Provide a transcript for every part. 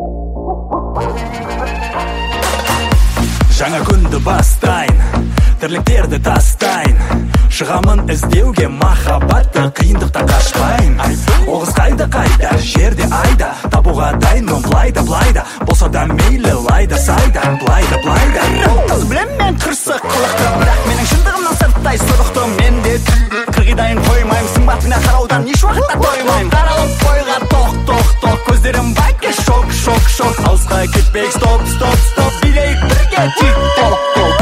Жаңа күнді бастайын, тірліктерді тастайын, шығамын іздеуге махаббатты, қиындықта қашпайын. Ол қыз қайда, жерде айда, табуға дайынмын былайда, болса да мейлі лайда сайда, былайда. Қыз білем мен қырсық қылықты, бірақ менің шындығымнан сырттай сұрықты. Мен де қағидайын қоймайым, сымбатына қараудан еш уақытта тоймайым. Қаралып бойға тоқ, көздерім байке шок. Алысқа кетпейік, стоп, билейік бірге тик-ток.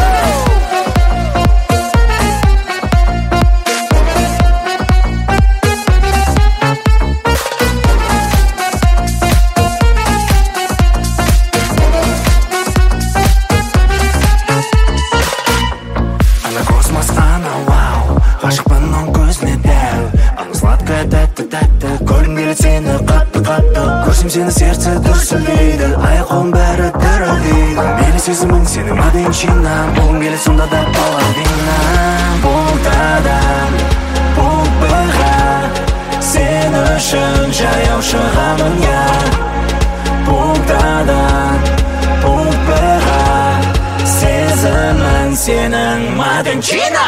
Ғашықпын он көзіне дәу, ана сладкая тәтті, көргім келеді сені қатты, көрсем сені сердце дүрсілдейді, аяқ-қолым бәрі дірілдейді. Мейлі сезімің сенің адайын жинам, болғым келеді сонда да половинам. Бұлтадан бұлтбыға, сен үшін жаяу шығамын я. Бұлтадан бұлтбыға, сезімін сенің мадың жина.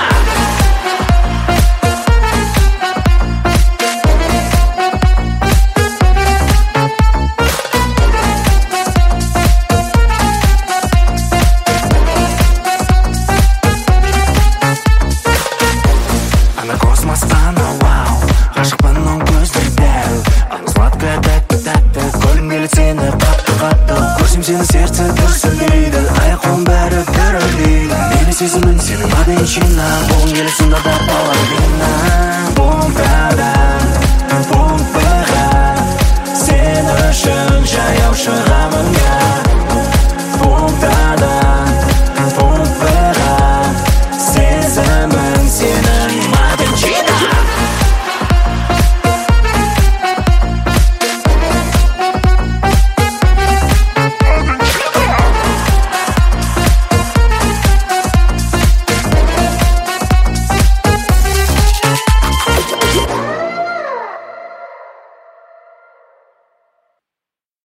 Ғашықпын он көзіне дәу, ана сладкая тәтті, көргім келеді сені қатты, көрсем сені сердце дүрсілдейді, аяқ-қолым бәрі дірілдейді. Мейлі сезімің сенің адайын жинам, болғым келеді сонда да половина.